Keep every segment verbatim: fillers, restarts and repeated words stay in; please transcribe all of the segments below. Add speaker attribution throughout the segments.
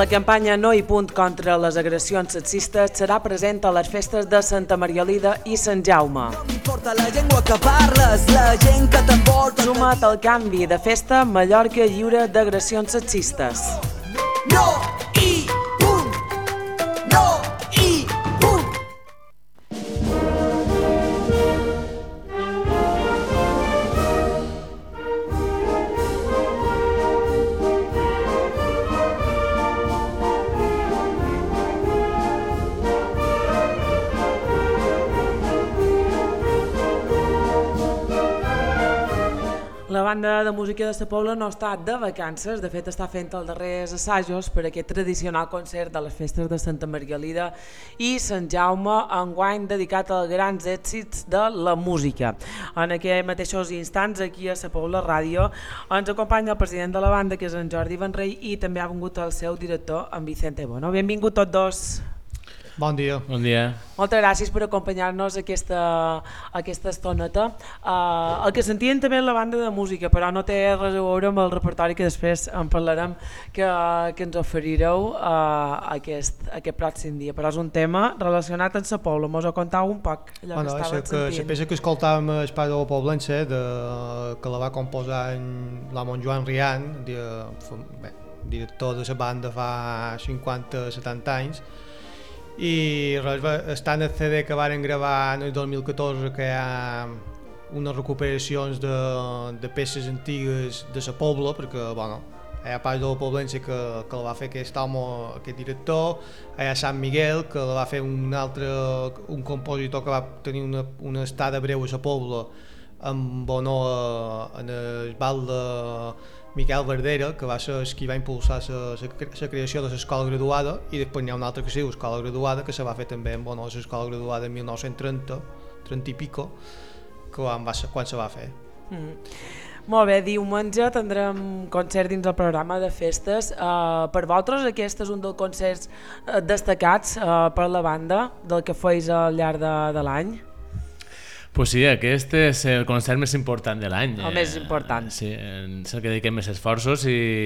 Speaker 1: campanya No i Punt contra les agressions sexistes serà present a les festes de Santa Marialida i Sant Jaume.
Speaker 2: No m'importa la llengua que parles, la gent que t'emporta.
Speaker 1: Suma't al canvi de festa Mallorca lliure d'agressions sexistes.
Speaker 2: No i punt. No i punt.
Speaker 1: La banda de música de Sa Pobla no està de vacances, de fet està fent els darrers assajos per aquest tradicional concert de les festes de Santa Margalida i Sant Jaume, enguany dedicat als grans èxits de la música. En aquests mateixos instants, aquí a Sa Pobla Ràdio, ens acompanya el president de la banda, que és en Jordi Benrey, i també ha vingut el seu director, en Vicente Bono. Benvingut tots dos.
Speaker 3: Bon dia.
Speaker 4: Bon dia.
Speaker 1: Moltes gràcies per acompanyar-nos aquesta, aquesta estoneta. Uh, el que sentien també la banda de música, però no té res a veure amb el repertori que després en parlarem, que, que ens oferireu uh, aquest, aquest pròxim dia. Però és un tema relacionat amb Sa Pobla. Mos ho contau un poc, allò
Speaker 3: bueno,
Speaker 1: que estàvem
Speaker 3: que,
Speaker 1: sentint.
Speaker 3: la peça que escoltàvem és part de la Poblense, de, que la va composar en l'home Joan Rian, de, bé, director de la banda fa cinquanta setanta anys, i res, està en el C D que varen gravar en el dos mil catorze, que hi ha unes recuperacions de, de peces antigues de Sa Pobla, perquè bueno, hi ha part de la Poblense que, que la va fer aquest home, aquest director, hi ha Sant Miguel, que la va fer un altre, un compositor que va tenir una, una estada breu a Sa Pobla amb honor en el bal de Miquel Verdera, que va ser qui va impulsar la creació de l'escola graduada, i després n'hi ha una altra que es diu escola graduada, que se va fer també en honor a l'escola graduada en mil nou-cents trenta, trenta i pico, que quan, va ser, quan se va fer.
Speaker 1: Mm. Molt bé, diumenge tindrem concert dins el programa de festes. Uh, per vosaltres aquest és un dels concerts uh, destacats uh, per la banda del que feis al llarg de, de l'any?
Speaker 4: Pues sí, aquest és el concert més important de l'any.
Speaker 1: El més important.
Speaker 4: Sí, és el que dediquem més esforços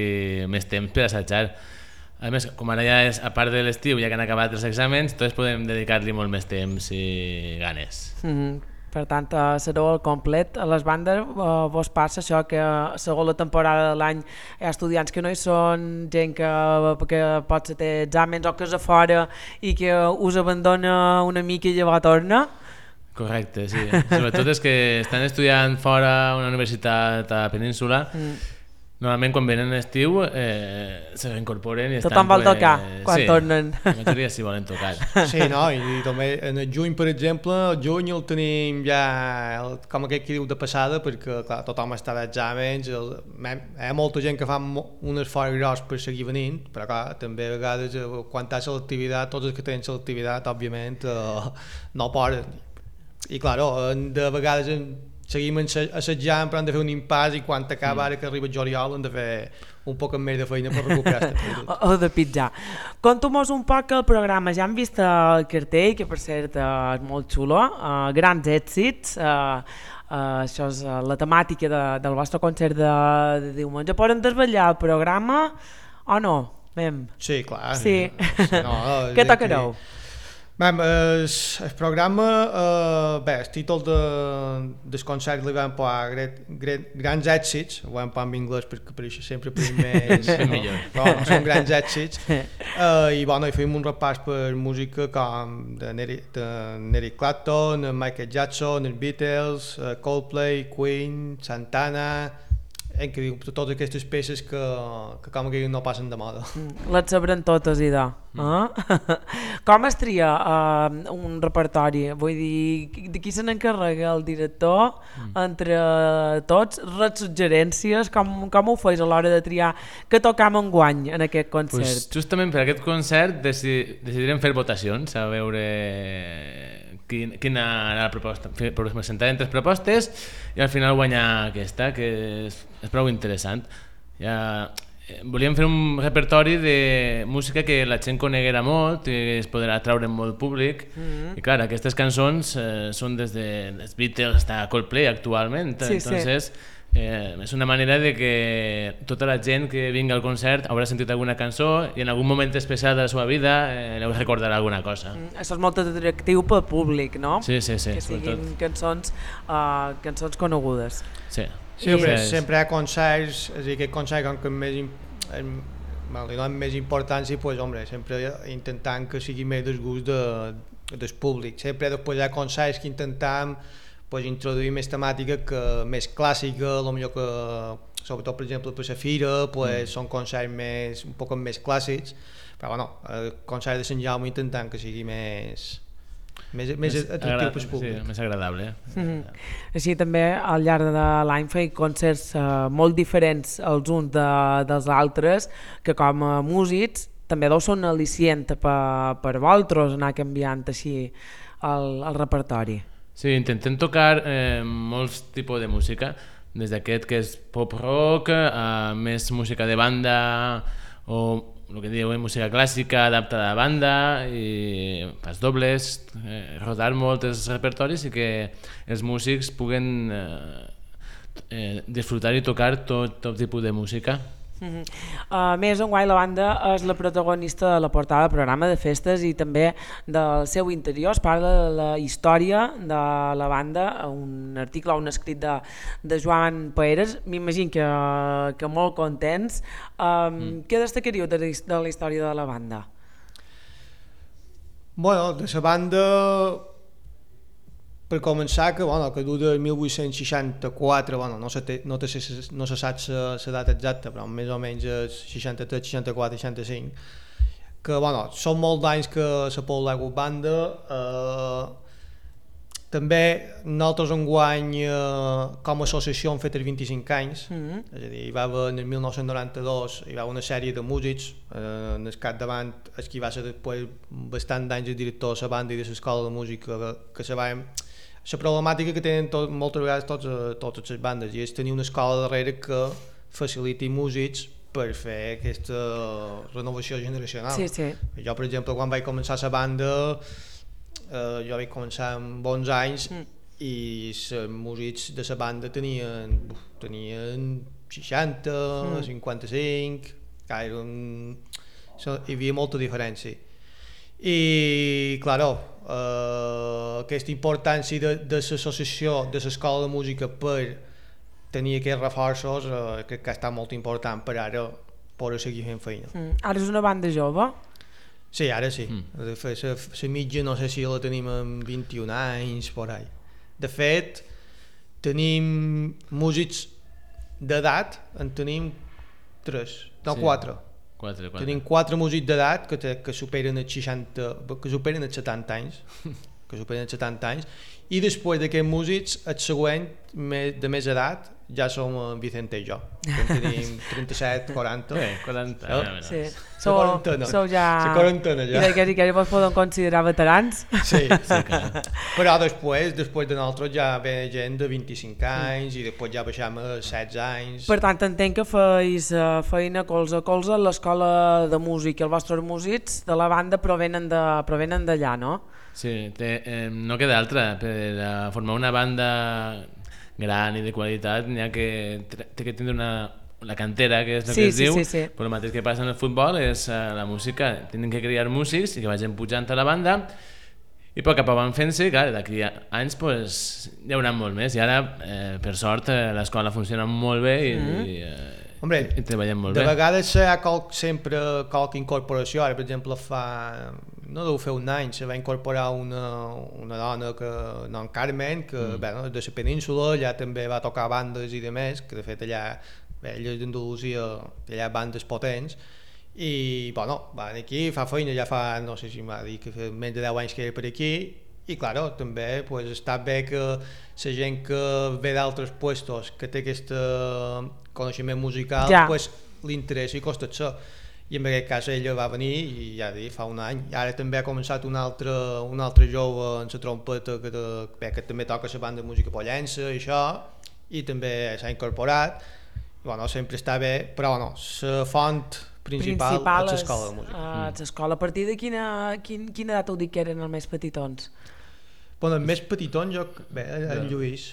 Speaker 4: i més temps per assajar. A més, com ara ja és, a part de l'estiu, ja que han acabat els exàmens, tots podem dedicar-li molt més temps i ganes.
Speaker 1: Mm-hmm. Per tant, uh, sereu al complet. A les bandes uh, vos passa això, que uh, segons la temporada de l'any hi ha estudiants que no hi són, gent que, que potser té exàmens o que és a fora i que us abandona una mica i llavors torna?
Speaker 4: Correcte, sí. Sobretot és que estan estudiant fora a una universitat a la península. Mm. Normalment quan venen l'estiu eh, se reincorporen i estan...
Speaker 1: Tothom vol tocar quan
Speaker 4: sí,
Speaker 1: tornen.
Speaker 4: La majoria sí volen tocar.
Speaker 3: Sí, no, i, i també en el juny, per exemple, el juny el tenim ja el, com aquell que diu de passada, perquè clar, tothom està d'exàmens, el, hi ha molta gent que fa un esforç gros per seguir venint, però clar, també a vegades quan hi ha selectivitat, tots els que tenen selectivitat, òbviament, eh, no poden. I claro, de vegades seguim assajant, però hem de fer un impàs, i quan acaba ara que arriba el juliol hem de fer un poc més de feina per recuperar o,
Speaker 1: o de pitjar. Conta-mos un poc el programa. Ja hem vist el cartell, que per cert és molt xulo, uh, grans èxits, uh, uh, això és uh, la temàtica de, del vostre concert de, de diumenge. Podem desvetllar el programa o no? Vem.
Speaker 3: Sí, clar.
Speaker 1: Sí.
Speaker 3: Sí, no,
Speaker 1: Què tocareu?
Speaker 3: Bé, el, el programa, eh, bé, el títol de, del concert li vam posar gret, gret, grans èxits, ho vam posar en anglès perquè per això sempre per més,
Speaker 4: sí,
Speaker 3: no? Però no, són grans èxits, eh, i bueno, hi fem un repàs per música com de Eric Clapton, Michael Jackson, els Beatles, Coldplay, Queen, Santana, en què diu totes aquestes peces que, que com que no passen de moda.
Speaker 1: Les sabrem totes, idò. Mm. Eh? Com es tria uh, un repertori? Vull dir, de qui se n'encarrega el director? Mm. Entre tots, res suggerències, com, com ho feis a l'hora de triar què tocam enguany en aquest concert?
Speaker 4: Pues justament per aquest concert deci decidirem fer votacions, a veure quina, quina era la proposta. Presentarem tres propostes i al final guanyar aquesta, que és, és prou interessant. Ja, eh, volíem fer un repertori de música que la gent coneguera molt, que es podrà atraure molt públic, mm-hmm. i clar, aquestes cançons eh, són des de els Beatles fins a Coldplay actualment, sí, entonces sí. eh, és una manera de que tota la gent que vingui al concert haurà sentit alguna cançó i en algun moment especial de la seva vida eh, li recordarà alguna cosa.
Speaker 1: Mm, això és molt atractiu pel públic, no?
Speaker 4: Sí, sí, sí.
Speaker 1: Que siguin
Speaker 4: sobretot.
Speaker 1: cançons, uh, cançons conegudes.
Speaker 4: Sí.
Speaker 3: Sí, hombre,
Speaker 4: Sí,
Speaker 3: sempre hi ha concerts, és a dir, aquest concert com que més, bueno, li donen més importància, pues, hombre, sempre intentant que sigui més del gust de, del públic. Sempre després hi ha concerts que intentam pues, introduir més temàtica que més clàssica, potser que, sobretot per exemple per la fira, pues, mm. són concerts més, un poc més clàssics, però bueno, el concert de Sant Jaume intentant que sigui més, més, més atractiu per al públic.
Speaker 4: Sí, més agradable.
Speaker 1: Mm-hmm. Així també al llarg de l'any feia concerts eh, molt diferents els uns de, dels altres, que com a músics també deu ser un al·licient per, per vosaltres anar canviant així el, el repertori.
Speaker 4: Sí, intentem tocar eh, molts tipus de música, des d'aquest que és pop-rock, a més música de banda o el que diuen música clàssica adaptada a banda i pas dobles, eh, rodar molt els repertoris i que els músics puguen eh, eh, disfrutar i tocar tot, tot tipus de música.
Speaker 1: Uh-huh. A més, enguany la banda és la protagonista de la portada del programa de festes i també del seu interior. Es parla de la història de la banda, un article o un escrit de, de Joan Paeres, m'imagino que, que molt contents. Um, mm. Què destacaríeu de, de la història de la banda?
Speaker 3: Bueno, de la banda, per començar, que, bueno, que du del mil vuit-cents seixanta-quatre, bueno, no se, té, no, té, no se sap la data exacta, però més o menys és seixanta-tres, seixanta-quatre, seixanta-cinc, que bueno, són molts anys que la Paul Lagout Banda. Eh, també nosaltres enguany eh, com a associació hem fet els vint-i-cinc anys, mm-hmm. és a dir, hi va haver en el mil nou-cents noranta-dos hi va haver una sèrie de músics, eh, en el capdavant el que va ser després bastant d'anys el director de la banda i de l'escola de música, que, que se va... La problemàtica que tenen tot, moltes vegades tots, totes les bandes i és tenir una escola darrere que faciliti músics per fer aquesta renovació generacional.
Speaker 1: Sí, sí.
Speaker 3: Jo, per exemple, quan vaig començar la banda, eh, jo vaig començar amb onze anys mm. i els músics de la banda tenien, tenien seixanta, mm. cinquanta-cinc, eren, hi havia molta diferència. I, claro, eh, aquesta importància de, de l'associació, de l'escola de música per tenir aquests reforços, eh, crec que està molt important per ara poder seguir fent feina.
Speaker 1: Mm. Ara és una banda jove?
Speaker 3: Sí, ara sí. Mm. De fet, la mitja no sé si la tenim amb vint-i-un anys, por ahí. De fet, tenim músics d'edat, en tenim tres, no, sí. quatre.
Speaker 4: Quatre, quatre.
Speaker 3: Tenim quatre músics d'edat que, te, que superen els seixanta, que superen els setanta anys, que superen els setanta anys, i després d'aquests músics, el següent de més edat ja som en Vicente i jo, que tenim trenta-set, quaranta.
Speaker 4: Bé, quaranta.
Speaker 3: No?
Speaker 1: Sí.
Speaker 3: Sou, quarantena.
Speaker 1: Sou ja...
Speaker 3: La quarantena ja.
Speaker 1: I d'aquests que vos poden considerar veterans?
Speaker 3: Sí, sí que... però després, després de nosaltres ja ve gent de vint-i-cinc anys i després ja baixem a setze anys.
Speaker 1: Per tant, entenc que feis uh, feina colze a colze a l'escola de música. Els vostres músics de la banda provenen de, provenen d'allà, no?
Speaker 4: Sí, té, eh, no queda altra. Per uh, formar una banda gran i de qualitat n'hi ha que, té que tindre una, la cantera, que és el
Speaker 1: sí,
Speaker 4: que es
Speaker 1: sí,
Speaker 4: diu,
Speaker 1: sí, sí.
Speaker 4: però el mateix que passa en el futbol és uh, la música. Tenen que crear músics i que vagin pujant a la banda i a poc a poc van fent-se, clar, d'aquí a anys pues, hi haurà molt més i ara, eh, per sort, eh, l'escola funciona molt bé i, mm-hmm. i, eh,
Speaker 3: Hombre,
Speaker 4: i treballem molt
Speaker 3: de
Speaker 4: bé.
Speaker 3: De vegades hi ha qual, sempre qualque incorporació, ara per exemple fa, no deu fer un any, se va incorporar una, una dona, que, no, en Carmen, que mm. bé, no, de la península, allà també va tocar bandes i de més, que de fet allà, bé, ella és d'Andalusia, allà bandes potents, i bueno, van aquí, fa feina, ja fa, no sé si em va dir que fa més de deu anys que era per aquí, i claro, també pues, està bé que la gent que ve d'altres puestos, que té aquest coneixement musical, ja. Pues, li interessa i costa això. I en aquest cas ella va venir i ja dic, fa un any, i ara també ha començat un altre, un altre jove en la trompeta que, de, bé, que també toca la banda de música pollença i això, i també s'ha incorporat, i bueno, sempre està bé, però bueno, la font principal, principal és l'escola de música.
Speaker 1: Uh, mm. L'escola. A partir de quina, quin, quina edat heu dit que eren els més petitons?
Speaker 3: Bueno, els més petitons, jo, bé, en Lluís.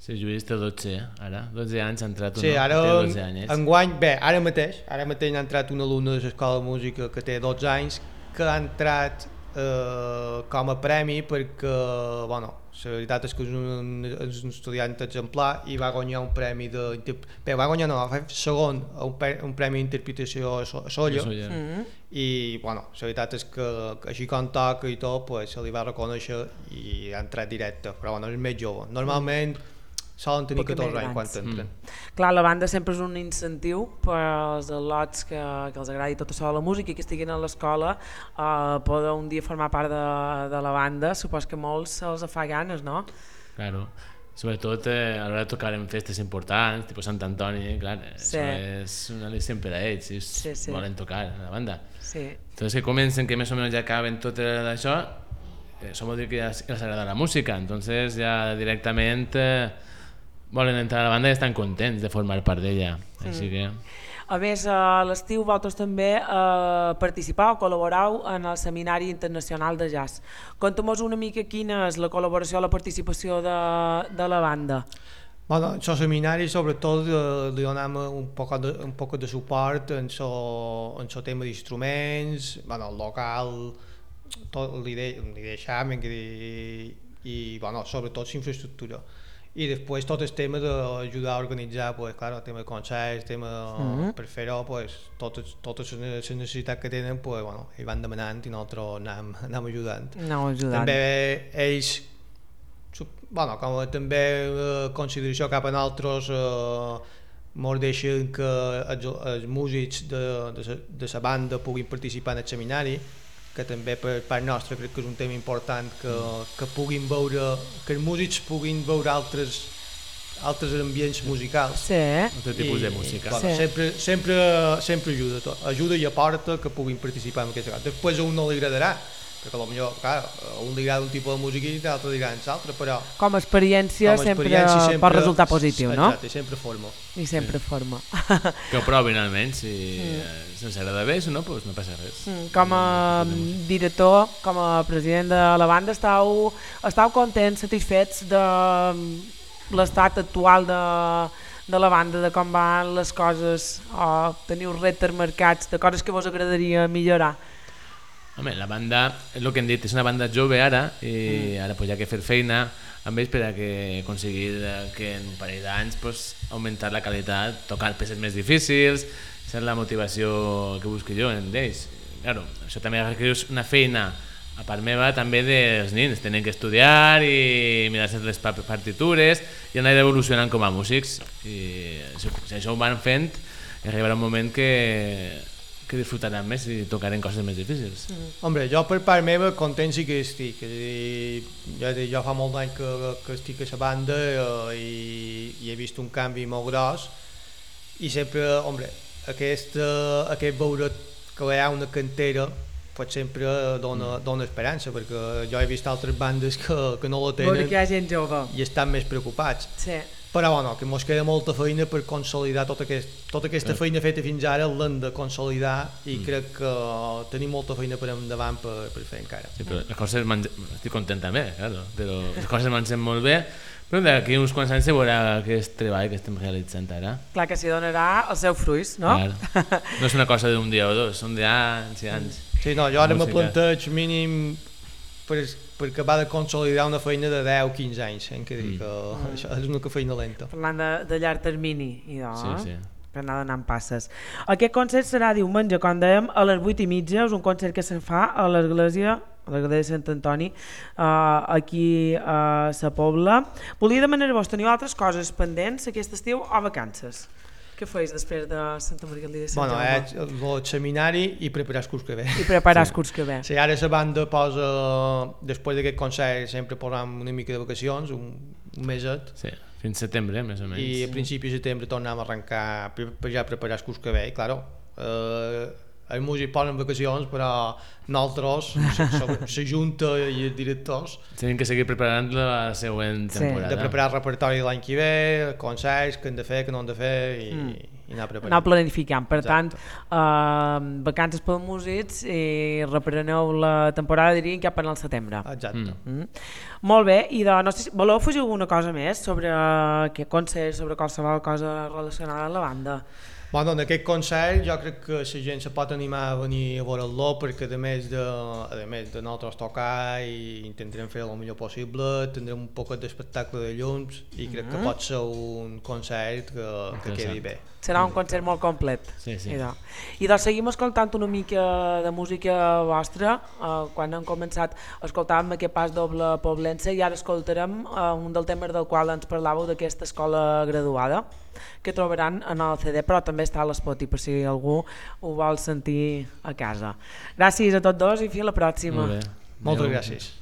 Speaker 4: Sí, Lluís té dotze, ara. dotze anys ha entrat un
Speaker 3: Sí, ara,
Speaker 4: té dotze anys.
Speaker 3: enguany, bé, ara mateix, ara mateix ha entrat un alumne de l'escola de música que té dotze anys, que ha entrat eh, com a premi perquè, bueno, la veritat és que és un, és un estudiant exemplar i va guanyar un premi de... Bé, va guanyar no, va fer segon un, un premi d'interpretació a Sóller
Speaker 1: Mm.
Speaker 3: i, bueno, la veritat és que, que així com toca i tot, pues, se li va reconèixer i ha entrat directe, però bueno, és més jove. Normalment solen tenir
Speaker 1: Poc
Speaker 3: catorze
Speaker 1: més
Speaker 3: anys quan
Speaker 1: grans.
Speaker 3: entren.
Speaker 1: Clar, la banda sempre és un incentiu per als al·lots que, que els agradi tot això de la música i que estiguin a l'escola, eh, poder un dia formar part de, de la banda, supos que molts se'ls fa ganes, no?
Speaker 4: Claro. Sobretot eh, a l'hora de tocar en festes importants, tipus Sant Antoni, clar,
Speaker 1: Sí.
Speaker 4: això és un al·licient per a ells, si
Speaker 1: Sí, sí.
Speaker 4: volen tocar a la banda.
Speaker 1: Sí.
Speaker 4: Entonces que comencen, que més o menys ja acaben tot això, eh, això vol dir que ja els agrada la música, entonces ja directament eh, volen entrar a la banda i estan contents de formar part d'ella, així que...
Speaker 1: A més, a l'estiu vosaltres també eh, participau, col·laborau en el Seminari Internacional de Jazz. Conta'm-nos una mica quina és la col·laboració, la participació de, de la banda.
Speaker 3: Bueno, en el seminari sobretot eh, li donem un poc de, un poc de suport en el en so tema d'instruments, bueno, el local, tot, li, de, li deixam i, i bueno, sobretot l'infraestructura. I després tot el tema d'ajudar a organitzar, pues, claro, el tema de concerts, el tema
Speaker 1: Mm-hmm.
Speaker 3: per fer-ho, pues, totes, totes les necessitats que tenen, pues, bueno, ells van demanant i nosaltres anem, anem ajudant.
Speaker 1: Aneu ajudant.
Speaker 3: També ells, bueno, com a també eh, consideració cap a nosaltres, eh, mos deixen que els, els músics de, de, sa, de la banda puguin participar en el seminari, que també per part nostra crec que és un tema important, que, que puguin veure, que els músics puguin veure altres, altres ambients musicals.
Speaker 1: Sí,
Speaker 4: Altre tipus de música.
Speaker 3: Bueno,
Speaker 1: Sí.
Speaker 3: sempre, sempre, sempre ajuda, tot. Ajuda i aporta que puguin participar en aquesta cosa. Després a un no li agradarà, perquè potser, clar, a un li agrada un tipus de música i l'altre li agrada l'altre, però
Speaker 1: com a experiència,
Speaker 3: com a
Speaker 1: sempre,
Speaker 3: experiència sempre
Speaker 1: pot resultar positiu, no?
Speaker 3: Exacte, sempre forma.
Speaker 1: I sempre forma.
Speaker 4: Que ho provin almenys, si mm. se'ns agrada bé, si no, doncs no passa res.
Speaker 1: Mm, Com a mm, director, com a president de la banda, estàu, estàu contents, satisfets de mm, l'estat actual de, de la banda, de com van les coses, o teniu reptes marcats, de coses que vos agradaria millorar?
Speaker 4: Home, la banda, és el que hem dit, és una banda jove ara i ara pues, hi ha que fer feina amb ells per a que aconseguir que en un parell d'anys pues, augmentar la qualitat, tocar peces més difícils, ser la motivació que busco jo en ells. Claro, això també requereix una feina a part meva també dels nins, tenen que estudiar i mirar-se les partitures i anar evolucionant com a músics i si això ho van fent arribarà un moment que que disfrutaran més i tocaran coses més difícils. Mm.
Speaker 3: Hombre, jo per part meva content sí que estic, és a dir, jo, jo fa molt d'any que, que estic a la banda eh, i, i he vist un canvi molt gros i sempre, hombre, aquest, uh, aquest veure que hi ha una cantera pues sempre dona, dona esperança, perquè jo he vist altres bandes que, que no la tenen
Speaker 1: Veure que hi ha gent jove.
Speaker 3: i estan més preocupats.
Speaker 1: Sí.
Speaker 3: Però bueno, que mos queda molta feina per consolidar tota, aquest, tota aquesta
Speaker 4: Eh.
Speaker 3: feina feta fins ara, l'hem de consolidar i
Speaker 4: Mm.
Speaker 3: crec que tenim molta feina per endavant per, per fer encara.
Speaker 4: Sí, però les coses mange... estic content també, claro, però les coses marxen molt bé, però d'aquí uns quants anys se veurà aquest treball que estem realitzant ara.
Speaker 1: Clar que s'hi donarà els seus fruits, no?
Speaker 4: Clar. No és una cosa d'un dia o dos, són d'anys i anys.
Speaker 3: Sí, no, jo ara me
Speaker 4: Música.
Speaker 3: planteig mínim per, per acabar de consolidar una feina de deu a quinze anys, eh, que dir que
Speaker 1: Mm.
Speaker 3: això és una feina lenta.
Speaker 1: Parlant de, de llarg termini, i de,
Speaker 4: Sí, sí.
Speaker 1: per anar donant passes. Aquest concert serà diumenge, com dèiem, a les vuit i mitja, és un concert que se fa a l'església a l'església de Sant Antoni, uh, aquí a Sa Pobla. Volia demanar-vos, teniu altres coses pendents aquest estiu o vacances? Què feis després de Santa Margalida i Sant
Speaker 3: Bueno,
Speaker 1: Jaume?
Speaker 3: eh, el seminari i preparar el curs que ve.
Speaker 1: I preparar sí. el curs que ve.
Speaker 3: Sí, ara la banda posa, després d'aquest concert sempre posam una mica de vacacions, un, un meset,
Speaker 4: Sí, fins setembre, més o menys.
Speaker 3: i a principi de setembre tornem a arrencar per, per ja preparar el curs que ve, i claro, eh, els músics ponen vacacions, però nosaltres, la junta i els directors,
Speaker 4: tenim que seguir preparant la següent
Speaker 1: Sí.
Speaker 4: temporada.
Speaker 3: de preparar el repertori de l'any que ve, concerts, què hem de fer, què no hem de fer, i,
Speaker 1: Mm.
Speaker 3: i anar preparant.
Speaker 1: Anar planificant. Per
Speaker 3: Exacte.
Speaker 1: tant, eh, vacances pels músics i repreneu la temporada, diríem, cap en el setembre.
Speaker 3: Exacte.
Speaker 4: Mm.
Speaker 1: Mm. Molt bé, i de, no sé si voleu afegir alguna cosa més sobre aquest concert, sobre qualsevol cosa relacionada amb la banda?
Speaker 3: Bueno, en aquest concert jo crec que la gent se pot animar a venir a veure-lo, perquè a més de, a més de nosaltres tocar i intentarem fer el millor possible, tindrem un poc d'espectacle de llums i crec que pot ser un concert que, que quedi bé.
Speaker 1: Serà un concert molt complet.
Speaker 4: Sí, sí.
Speaker 1: I, de, I doncs seguim escoltant una mica de música vostra. Uh, quan hem començat escoltàvem aquest pas doble poblense i ara escoltarem uh, un dels temes del qual ens parlàveu d'aquesta escola graduada, que trobaran en el C D, però també està a l'Spotify per si algú ho vol sentir a casa. Gràcies a tots dos i fins a la pròxima.
Speaker 4: Molt bé.
Speaker 3: Moltes
Speaker 4: Adéu.
Speaker 3: gràcies.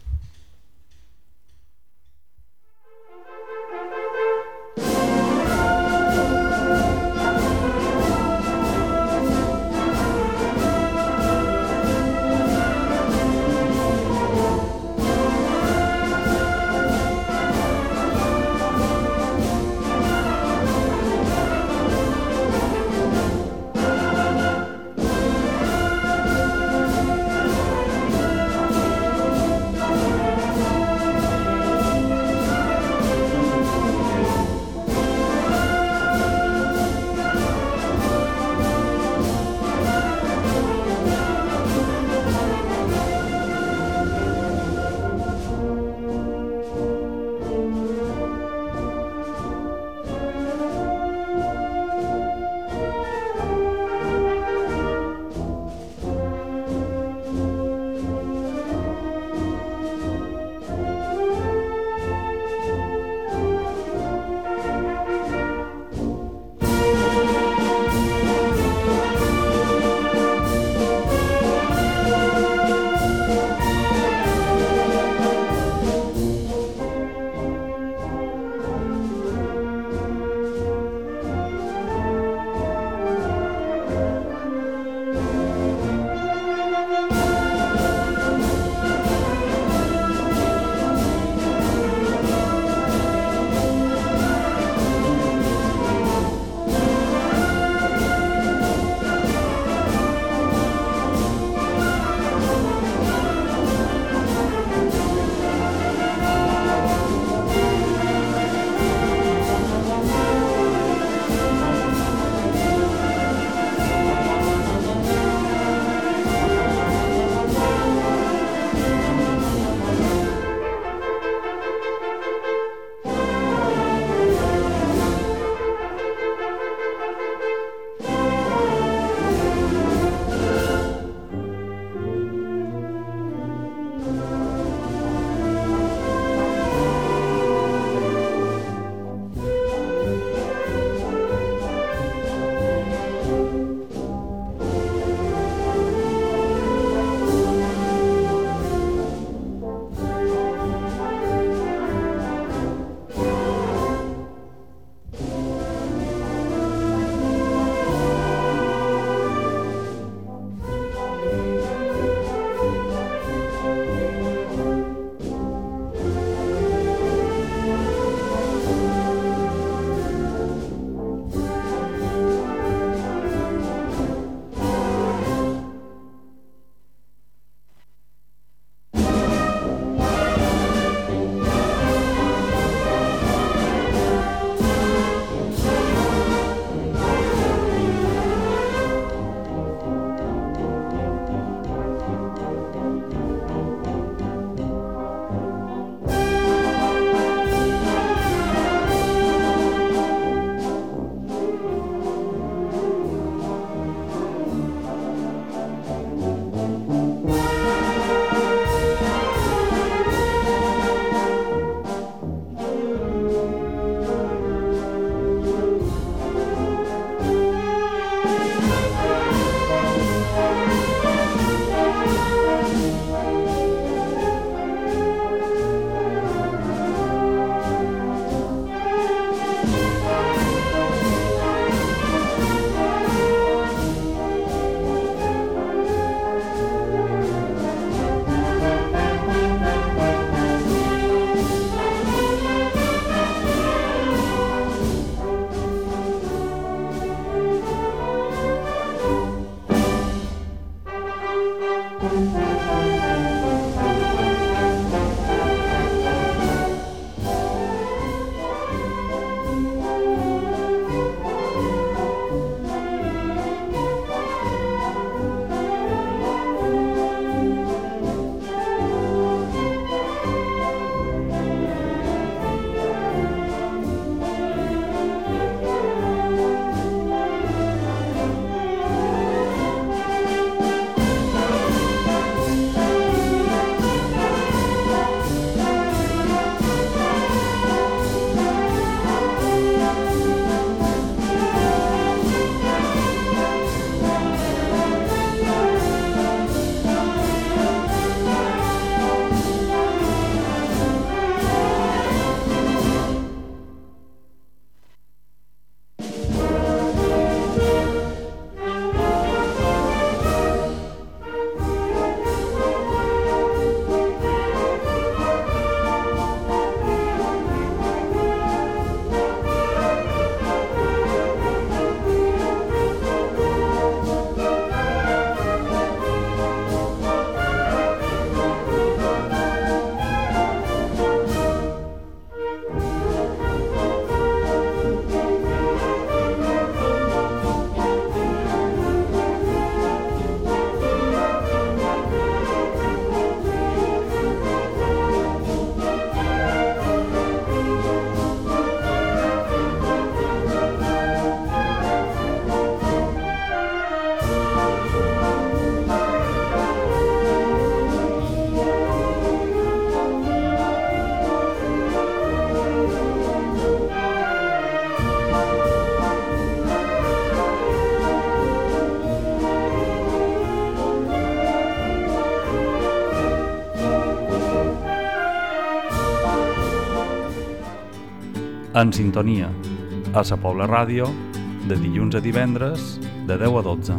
Speaker 5: En sintonia, a Sa Pobla Ràdio, de dilluns a divendres, de deu a dotze.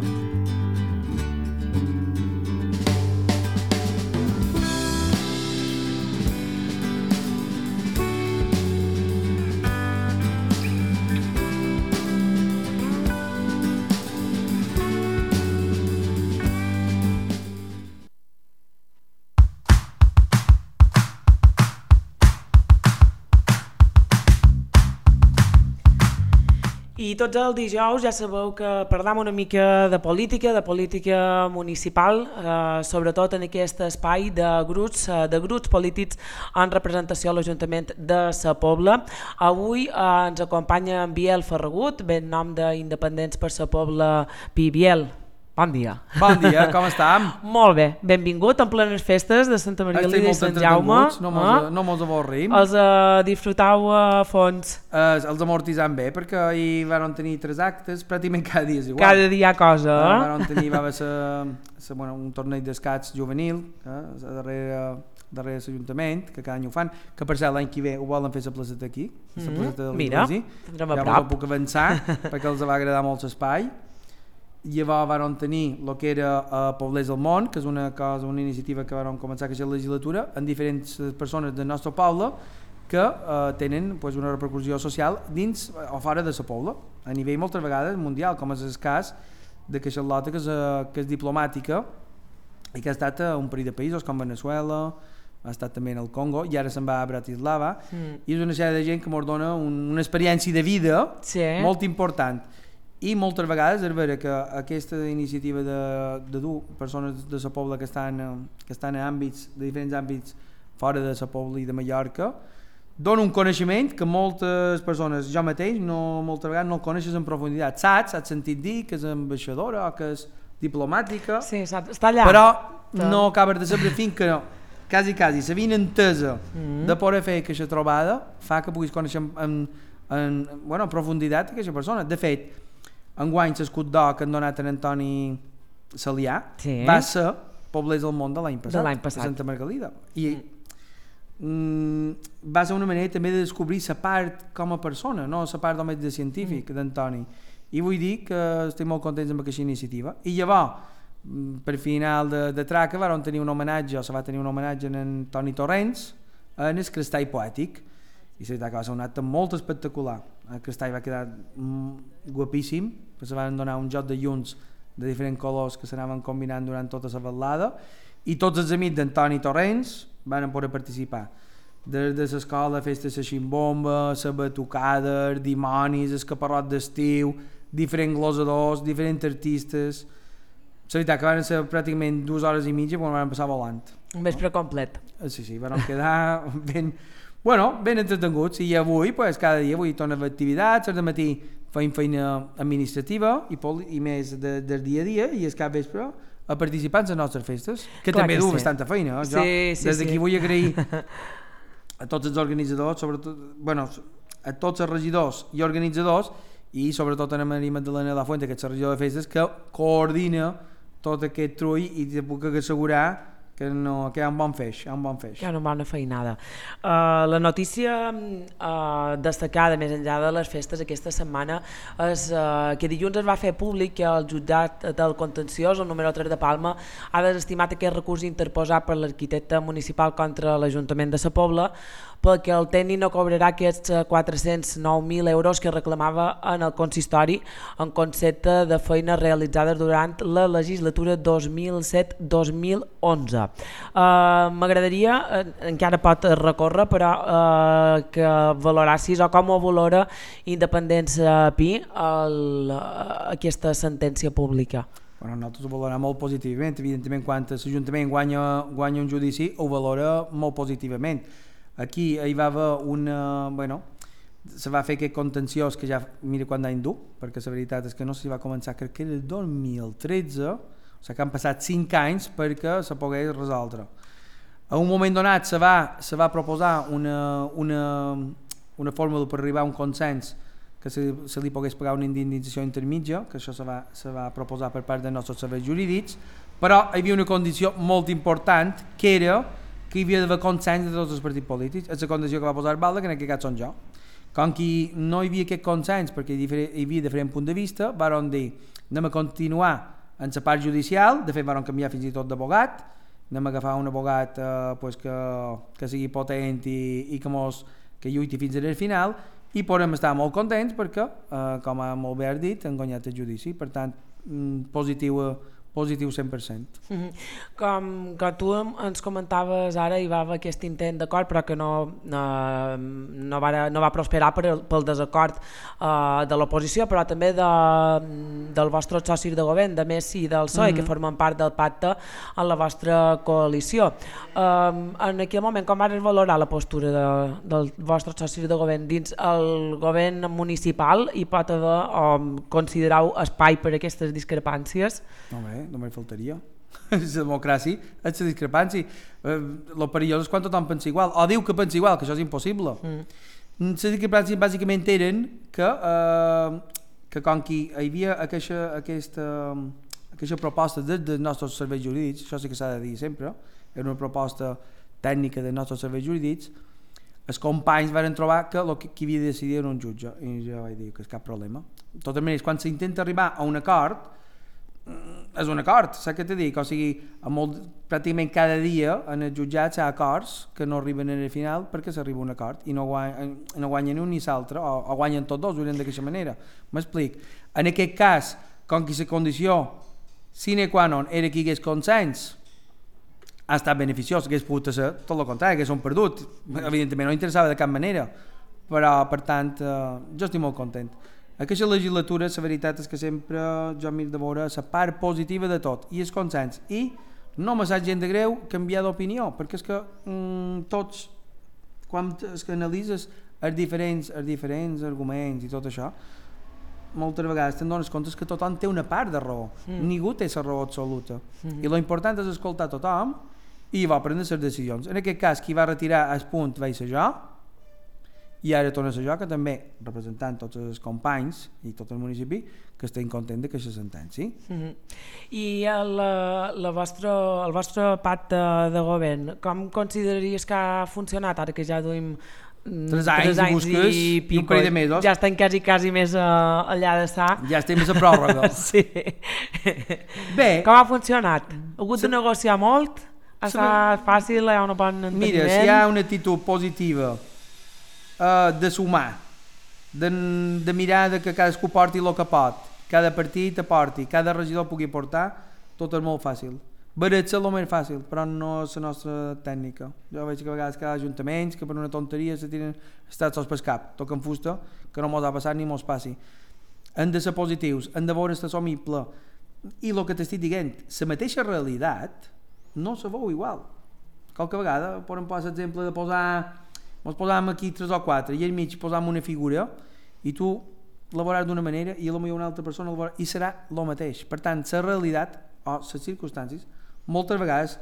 Speaker 1: I tots els dijous ja sabeu que parlem una mica de política, de política municipal, eh, sobretot en aquest espai de grups, eh, de grups polítics en representació a l'Ajuntament de Sa Pobla. Avui eh, ens acompanya en Biel Ferragut, ben nom d'Independents per Sa Pobla, Pi Biel. Bon dia.
Speaker 6: Bon dia, com estem?
Speaker 1: Molt bé, benvingut en plenes festes de Santa Margalida i Sant Jaume.
Speaker 6: No mos, eh? no mos avorrim.
Speaker 1: Els uh, disfrutau a fons.
Speaker 6: Eh, els amortitzam bé, perquè ahir van tenir tres actes, pràcticament cada dia és igual.
Speaker 1: Cada dia hi ha cosa.
Speaker 6: Eh, van tenir va haver sa, sa, bueno, un torneig d'escacs juvenil, eh, darrere, darrere l'Ajuntament, que cada any ho fan, que per cert l'any que ve ho volen fer a la placeta aquí, a la placeta del
Speaker 1: Mira,
Speaker 6: Iglesi.
Speaker 1: tindrem a
Speaker 6: ja
Speaker 1: prop.
Speaker 6: Ja puc avançar, perquè els va agradar molt l'espai. Llavors van tenir el que era uh, Poblers del Món, que és una cosa, una iniciativa que van començar aquesta legislatura amb diferents persones del nostre poble que uh, tenen pues, una repercussió social dins o fora de la poble, a nivell moltes vegades mundial, com és el cas de que Charlotte, que és, uh, que és diplomàtica i que ha estat a un parell de països com Venezuela, ha estat també en el Congo i ara se'n va a Bratislava, mm. i és una sèrie de gent que ens dona un, una experiència de vida sí. molt important. I moltes vegades és vera que aquesta iniciativa de, de dur persones de la Pobla que estan, que estan en àmbits, de diferents àmbits fora de la Pobla i de Mallorca dona un coneixement que moltes persones, jo mateix, no, moltes vegades no el coneixes en profunditat. Saps, has sentit dir que és ambaixadora o que és diplomàtica,
Speaker 1: sí, està allà.
Speaker 6: Però no acabes de saber fins que no. Quasi, quasi, la vinentesa mm-hmm. de poder fer aquesta trobada fa que puguis conèixer en, en, en, bueno, en profunditat aquesta persona. De fet, enguany l'escut d'or que han donat a Antoni Salià sí. va ser Poblers del Món de l'any passat,
Speaker 1: de l'any passat.
Speaker 6: a Santa Margalida. I mm, va ser una manera també de descobrir la part com a persona, no la part només de científic mm. d'Antoni. I vull dir que estic molt contents amb aquesta iniciativa. I llavors, per final de, de traca, van tenir un homenatge, o se va tenir un homenatge en Toni Torrents en el Crestall Poètic. I la veritat que va ser un acte molt espectacular. El Crestall va quedar mm, guapíssim, perquè se van donar un joc de llums de diferents colors que s'anaven combinant durant tota la vetllada, i tots els amics d'Antoni Torrents van poder participar. Des de l'escola, festes de ximbomba, la batucada, els dimonis, el caparrot d'estiu, diferents glosadors, diferents artistes. La veritat que van ser pràcticament dues hores i mitja, però van passar volant.
Speaker 1: Un vespre complet.
Speaker 6: Sí, sí, van quedar ben... Bueno, ben entretenguts, i avui, pues, cada dia avui torna a fer activitats, al matí feim feina administrativa i, poli, i més de, del dia a dia, i el cap vespre a participar en les nostres festes, que
Speaker 1: clar
Speaker 6: també
Speaker 1: que
Speaker 6: du
Speaker 1: sí.
Speaker 6: bastanta feina. Eh?
Speaker 1: Sí,
Speaker 6: Jo,
Speaker 1: sí,
Speaker 6: des d'aquí
Speaker 1: sí.
Speaker 6: vull agrair a tots els organitzadors, sobretot, bueno, a tots els regidors i organitzadors, i sobretot a Maria Magdalena de la Fuente, que és la regidora de festes, que coordina tot aquest trull i te puc assegurar que, no, que hi ha un bon feix, hi ha un bon feix.
Speaker 1: Hi ha una bona feinada. Uh, la notícia uh, destacada més enllà de les festes aquesta setmana és uh, que dilluns es va fer públic que el jutjat del contenciós, el número tres de Palma, ha desestimat aquest recurs interposat per l'arquitecte municipal contra l'Ajuntament de Sa Pobla perquè el tècnic no cobrarà aquests quatre-cents nou mil euros que reclamava en el consistori en concepte de feines realitzades durant la legislatura dos mil set dos mil onze. Uh, M'agradaria, uh, encara pot recórrer, però uh, que valorassis o com ho valora Independents uh, Pi el, uh, aquesta sentència pública.
Speaker 6: Bueno, nosaltres ho valorem molt positivament. Evidentment, quan l'Ajuntament guanya, guanya un judici, ho valora molt positivament. Aquí hi va haver una... Bueno, se va fer aquest contenciós que ja mira quant d'any dur, perquè la veritat és que no s'hi va començar, crec que era el dos mil tretze, o sigui que han passat cinc anys perquè se pogués resoldre. A un moment donat se va, se va proposar una, una, una fórmula per arribar a un consens que se, se li pogués pagar una indemnització intermitja, que això se va, se va proposar per part dels nostres serveis jurídics, però hi havia una condició molt important, que era que hi havia d'haver consens de tots els partits polítics. És la condició que va posar Balda, que en aquest cas són jo, Com que no hi havia aquest consens perquè hi havia diferent punt de vista, vam dir anem a continuar en la part judicial, de fet vam canviar fins i tot d'abogat, anem a agafar un abogat eh, pues que, que sigui potent i, i que, mos, que lluiti fins al final, i podem estar molt contents perquè, eh, com ha molt bé dit, han guanyat el judici, per tant, positiu, positiu cent per cent.
Speaker 1: Mm-hmm. Com que tu ens comentaves ara, hi va haver aquest intent d'acord però que no, no, no, va, no va prosperar per, pel desacord uh, de l'oposició, però també de, del vostre socis de govern, de Messi i del P S O E, mm-hmm. que formen part del pacte en la vostra coalició. Um, en aquell moment, com vas valorar la postura de, del vostre socis de govern dins el govern municipal? Hi pot haver, um, considerau espai per aquestes discrepàncies?
Speaker 6: No bé, només faltaria. La democràcia és la discrepància. El perillós és quan tothom pensa igual, o diu que pensa igual, que això és impossible. Mm. Les discrepàncies bàsicament eren que, eh, que com que hi havia aquesta, aquesta, aquesta proposta des dels nostres serveis jurídics, això sí que s'ha de dir sempre, era una proposta tècnica dels nostres serveis jurídics, els companys van trobar que el que, qui havia de decidir era un jutge, i jo vaig dir que és cap problema. De totes maneres, quan s'intenta arribar a un acord, és un acord, saps què t'he dit? O sigui, molt, pràcticament cada dia en els jutjats hi ha acords que no arriben al final perquè s'arriba a un acord i no guanyen, no guanyen un ni l'altre, o, o guanyen tots dos, ho diuen d'aquesta manera. M'explic. En aquest cas, com que la condició sine qua non era que hi hagués consens, ha estat beneficiós, hagués pogut ser tot el contrari, hagués un perdut. Evidentment no interessava de cap manera, però per tant eh, jo estic molt content. Aquesta legislatura, la veritat és que sempre jo miro de veure la part positiva de tot, i el consens, i no me sap gent de greu canviar d'opinió, perquè és que mm, tots, quan es que analitzes els diferents, els diferents arguments i tot això, moltes vegades te'n dones compte que tothom té una part de raó, mm. ningú té la raó absoluta, mm-hmm. i lo important és escoltar tothom i va prendre les decisions. En aquest cas, qui va retirar el punt vaig ser jo, i ara torna a ser jo, que també, representant tots els companys i tot el municipi, que estem contents d'aquesta sentència.
Speaker 1: Mm-hmm. I el, la vostra, el vostre pacte de govern, com consideraries que ha funcionat, ara que ja duim
Speaker 6: tres anys, tres anys i, busques, i, pico, i un parell de mesos?
Speaker 1: Ja estem quasi, quasi més uh, allà d'estar.
Speaker 6: Ja estem més a pròrroga.
Speaker 1: Sí. Bé. Com ha funcionat? Ha hagut de negociar molt? Ha estat fàcil? Hi ha una bona enteniment?
Speaker 6: Mira, si hi ha una actitud positiva, Uh, de sumar, de, de mirar de que cadascú porti el que pot, cada partit aporti, cada regidor pugui portar, tot és molt fàcil. Veure-se el més fàcil, però no és la nostra tècnica. Jo veig que a vegades cada ajuntaments que per una tonteria se tiren estats sols pel cap, toquen fusta, que no mos ha passat ni mos passi. Hem de ser positius, hem de veure assumible, i el que t'estic dient, la mateixa realitat no se veu igual. Qualque vegada podem posar l'exemple de posar ens posàvem aquí tres o quatre i al mig posàvem una figura i tu la veuràs d'una manera i potser una altra persona la veurà, i serà el mateix. Per tant, la realitat o les circumstàncies moltes vegades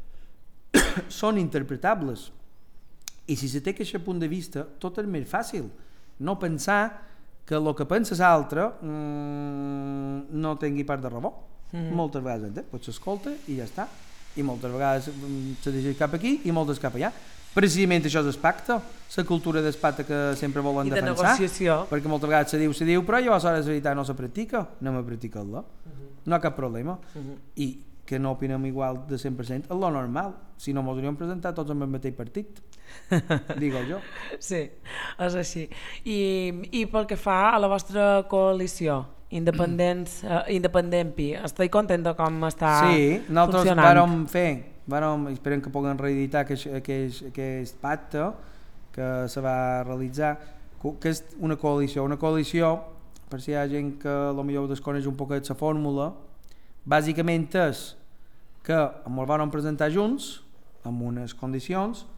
Speaker 6: són interpretables, i si se té aquest punt de vista tot és més fàcil. No pensar que el que pensa l'altre mmm, no tingui part de raó. Mm. Moltes vegades eh? Pots s'escolta i ja està, i moltes vegades se deixa cap aquí i moltes cap allà. Precisament això és el pacte, la cultura del pacte que sempre volen defensar. I de
Speaker 1: negociació.
Speaker 6: Perquè moltes vegades se diu, se diu, però llavors la veritat no se practica, anem a practicar-la. Uh-huh. No hi ha cap problema. Uh-huh. I que no opinem igual de cent per cent és lo normal. Si no mos hauríem presentat tots amb el mateix partit. Digo jo.
Speaker 1: Sí, és així. I, I pel que fa a la vostra coalició, Independents, uh, Independent-Pi, esteu content de com està
Speaker 6: sí,
Speaker 1: funcionant? Sí,
Speaker 6: nosaltres vàrem fer, vàrem, esperem que puguem reeditar aquest, aquest, aquest pacte que se va realitzar, que és una coalició. Una coalició, per si hi ha gent que potser desconeix un poquet la fórmula, bàsicament és que ens vam presentar junts, amb unes condicions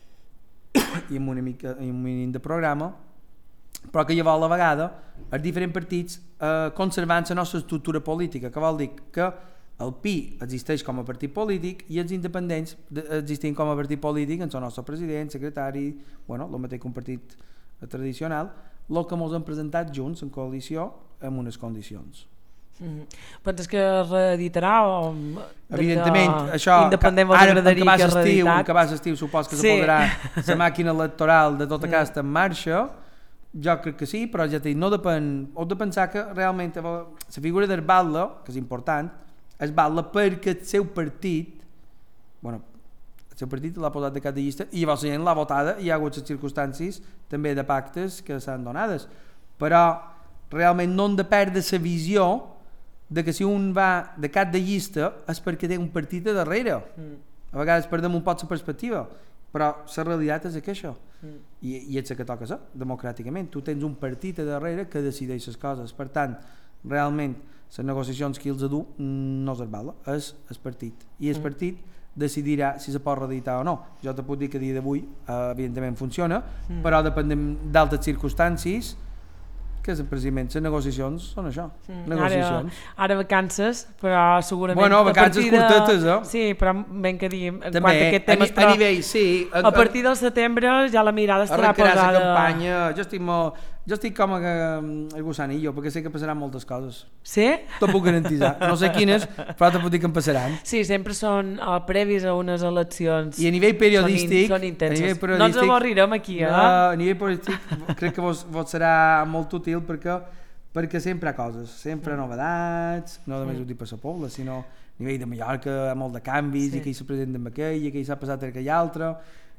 Speaker 6: i amb, una mica, amb un mínim de programa, però que llavors a la vegada els diferents partits eh, conservant la nostra estructura política, que vol dir que el P I existeix com a partit polític i els independents existeixen com a partit polític en el nostre president, secretari, bueno, el mateix que un partit tradicional, el que ens hem presentat junts en coalició amb unes condicions.
Speaker 1: Mm-hmm. Penses que es reeditarà o
Speaker 6: evidentment això
Speaker 1: independent
Speaker 6: que, ara
Speaker 1: que,
Speaker 6: que,
Speaker 1: que,
Speaker 6: que va estiu supos que
Speaker 1: sí.
Speaker 6: se posarà la màquina electoral de tota aquesta en marxa, Jo crec que sí, però ja t'he dit, no depèn... Heu de pensar que realment la figura del batlle, que és important, és batlle perquè el seu partit, bueno, el seu partit l'ha posat de cap de llista i llavors la gent l'ha votada i hi ha hagut les circumstàncies també de pactes que s'han donades. Però realment no hem de perdre la visió de que si un va de cap de llista és perquè té un partit a darrere. Mm. A vegades perdem un poc la perspectiva, però la realitat és aquesta. Mm. I, i ets el que toca ser, democràticament. Tu tens un partit a darrere que decideix les coses. Per tant, realment, les negociacions qui els du no és el batlle, és el partit. I el mm. partit decidirà si se pot reeditar o no. Jo te puc dir que a dia d'avui, eh, evidentment, funciona, mm. però dependem d'altres circumstàncies que precisament les negociacions són això, mm, negociacions.
Speaker 1: Ara, ara vacances, però segurament...
Speaker 6: Bueno, vacances
Speaker 1: de...
Speaker 6: curtetes, eh?
Speaker 1: Sí, però ben que diguem, en
Speaker 6: també,
Speaker 1: quant a aquest tema...
Speaker 6: A, a nivell, sí.
Speaker 1: A, a partir del setembre ja la mirada estarà posada...
Speaker 6: Arrencarà la campanya, jo estic, molt, jo estic com a, a gusanillo, perquè sé que passaran moltes coses.
Speaker 1: Sí?
Speaker 6: T'ho puc garantitzar. No sé quines, però t'ho puc dir que en passaran.
Speaker 1: Sí, sempre són uh, previs a unes eleccions.
Speaker 6: I a nivell periodístic...
Speaker 1: Són, in, són intenses.
Speaker 6: Nivell periodístic,
Speaker 1: no ens avorrirem aquí, eh?
Speaker 6: No, a nivell periodístic crec que vos, vos serà molt útil perquè, perquè sempre hi ha coses, sempre hi ha novedats, no només ho dic per la Pobla, sinó a nivell de Mallorca hi ha molt de canvis, sí. I que hi s'ha present amb aquell, i que hi s'ha passat aquell altre...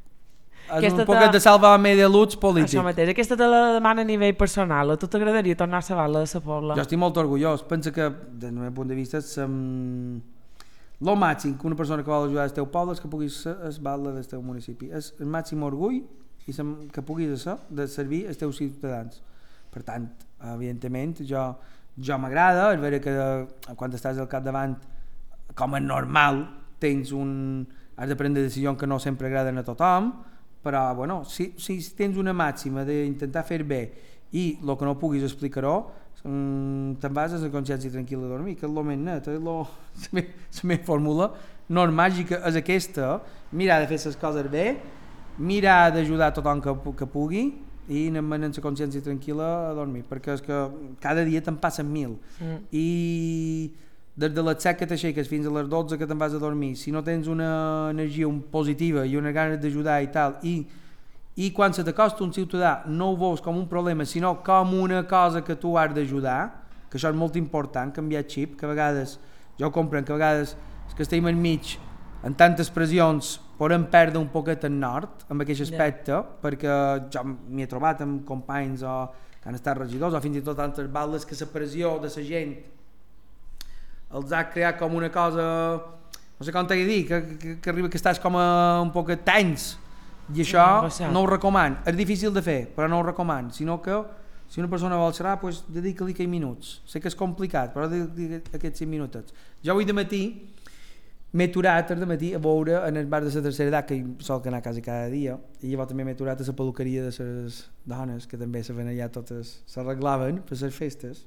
Speaker 6: És aquesta un poquet te... de salvar media luz polític.
Speaker 1: Això mateix, aquesta te la demana a nivell personal. A tu t'agradaria tornar a la bala de la Pobla?
Speaker 6: Jo estic molt orgullós. Penso que, des del meu punt de vista, és um, el màxim que una persona que vol ajudar al teu poble és que puguis ser el bala del teu municipi. És el màxim orgull i que puguis ser de servir als teus ciutadans. Per tant, evidentment, jo, jo m'agrada el veure que quan estàs al capdavant, com és normal, tens un... has de prendre decisions que no sempre agraden a tothom, però bueno, si, si tens una màxima d'intentar fer bé i el que no puguis explicar-ho, um, te'n vas a la consciència tranquil·la a dormir, que és el més net, és lo, la meva fórmula no és màgica, és aquesta, mirar de fer les coses bé, mirar d'ajudar a tothom que, que pugui i anem amb la consciència tranquil·la a dormir, perquè és que cada dia te'n passen mil mm. i des de les set que t'aixeques fins a les dotze que te'n vas a dormir, si no tens una energia positiva i una ganes d'ajudar i tal, i, i quan se t'acosta un ciutadà no ho veus com un problema, sinó com una cosa que tu has d'ajudar, que això és molt important, canviar xip, que a vegades, jo ho comprenc, que a vegades que estem enmig en tantes pressions podem perdre un poquet en nord amb aquest aspecte, yeah. perquè jo m'hi he trobat amb companys o que han estat regidors o fins i tot altres balles que la pressió de la gent els ha creat com una cosa, no sé com t'he de dir, que, que, que arriba que estàs com a un poc tens, i això no, no ho recomano. És difícil de fer, però no ho recomano, sinó que si una persona vol xerrar, doncs dedica-li aquells minuts. Sé que és complicat, però dedica aquests cinc minutets. Jo avui de matí m'he aturat de matí a veure en el bar de la tercera edat, que sol anar quasi cada dia, i llavors també m'he aturat a la peluqueria de les dones, que també se ven allà totes, s'arreglaven per les festes,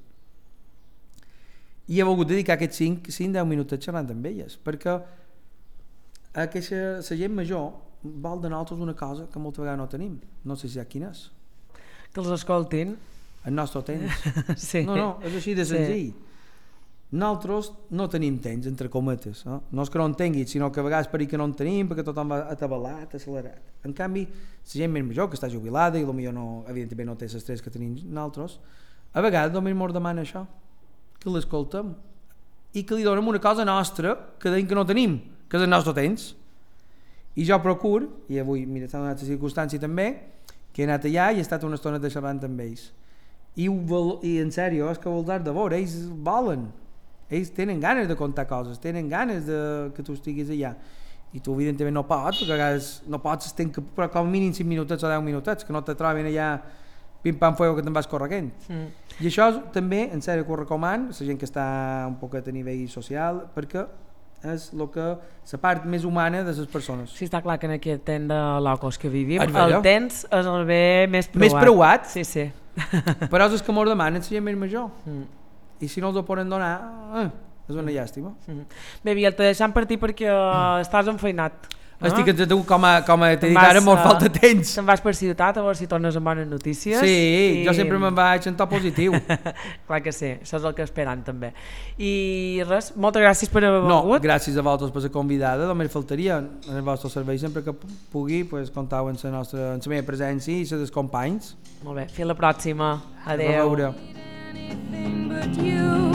Speaker 6: i he volgut dedicar aquests cinc a deu minuts xerrant amb elles, perquè aquesta, la gent major vol de nosaltres una cosa que moltes vegades no tenim, no sé si hi ha quina és.
Speaker 1: Que els escoltin.
Speaker 6: El nostre temps.
Speaker 1: Sí.
Speaker 6: No, no, és així de senzill. Sí. Nosaltres no tenim temps, entre cometes, no? No és que no en tinguis, sinó que a vegades per que no en tenim, perquè tothom va atabalat, accelerat. En canvi, la gent més major, que està jubilada i potser no, evidentment no té l'estrès que tenim nosaltres, a vegades només ens demana això, que l'escoltem i que li donem una cosa nostra que deim que no tenim, que és el nostre temps. I jo procuro, i avui, mira, està donat la circumstància també, que he anat allà i he estat una estona de xerrant amb ells. I, vol, i en sèrio, és que vols dar de veure, ells volen, ells tenen ganes de contar coses, tenen ganes de que tu estiguis allà. I tu evidentment no pots, perquè a vegades no pots, que, però com a mínim cinc minutets o deu minutets, que no te troben allà pim-pam-fuego que te'n vas corregent. Mm. I això també, en sèrio, que ho recomano, la gent que està un poquet a nivell social, perquè és el que, la part més humana de les persones.
Speaker 1: Sí, està clar que en aquest temps de locos que vivim, el, el temps és el bé més preuat.
Speaker 6: Més preuat?
Speaker 1: Sí, sí.
Speaker 6: Però és que m'ho demanen la gent més major. Mm. I si no els ho poden donar, eh, és una llàstima.
Speaker 1: Mm. Bé, Biel, te deixem partir perquè mm. estàs enfeinat.
Speaker 6: Estic entre tu, com a, com a t'he
Speaker 1: Te'n
Speaker 6: dit ara,
Speaker 1: vas,
Speaker 6: molt
Speaker 1: eh,
Speaker 6: falta temps.
Speaker 1: Te'n vas per ciutat a veure si tornes amb bones notícies.
Speaker 6: Sí,
Speaker 1: i...
Speaker 6: jo sempre me'n vaig en to positiu.
Speaker 1: Clar que sí, això és el que esperant també. I res, moltes gràcies per haver
Speaker 6: No,
Speaker 1: vingut.
Speaker 6: gràcies a vosaltres per ser convidada, només faltaria en el vostre servei sempre que pugui, pues, comptau amb la nostra, amb la meva presència i la dels companys.
Speaker 1: Molt bé, fins la pròxima. Adéu.
Speaker 6: A veure.
Speaker 7: Anything but you.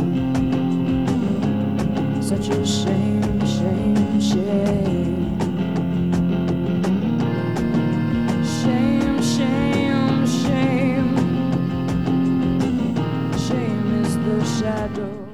Speaker 7: Such a shame, shame, shame. Shame, shame, shame. Shame is the shadow.